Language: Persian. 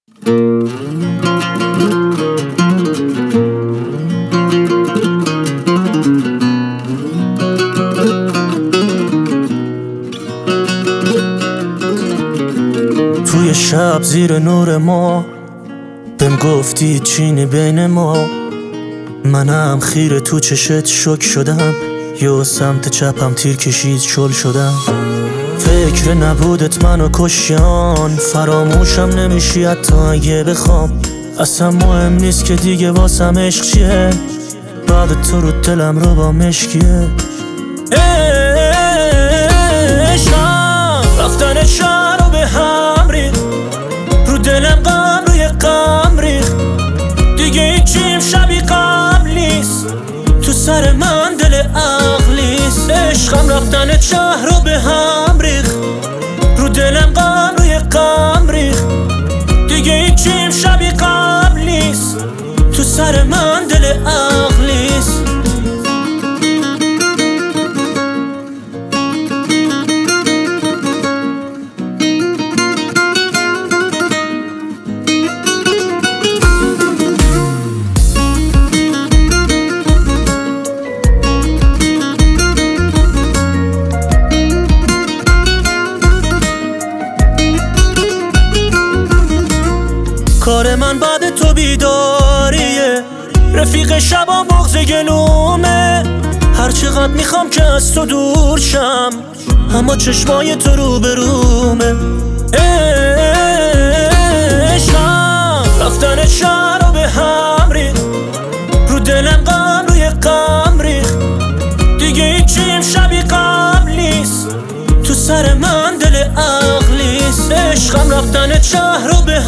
توی شب زیر نور ما بهم گفتی چینی بین ما، منم خیره تو چشت شک شدم، یا سمت چپم تیر کشید شل شدم. فکر نبودت منو کشیان، فراموشم نمیشی حتی اگه بخوام. اصلا مهم نیست که دیگه واسم عشق چیه، بعد تو رو دلم رو با مشکیه. عشقم رفتن شهر رو به هم ریخت، رو دلم غم روی غم ریخت، دیگه هیچیم شبیه قبل نیست، تو سر من دل عقلیست. عشقم رفتن شهر رو به هم ریخت، رو دلم غم روی غم ریخت، دیگه هیچیم شبیه قبل نیست، تو سر من دل عقلیست. کار من بعد تو بیداریه، رفیق شبا مغز گلومه، هر چقدر میخوام که از تو دور شم، اما چشمای تو رو برومه. عشقم رفتن شهر رو به هم ریخت، رو دلم غم روی غم ریخت، دیگه هیچیم شبیه قبل نیست، تو سر من دل عقلیست. عشقم رفتن شهر رو به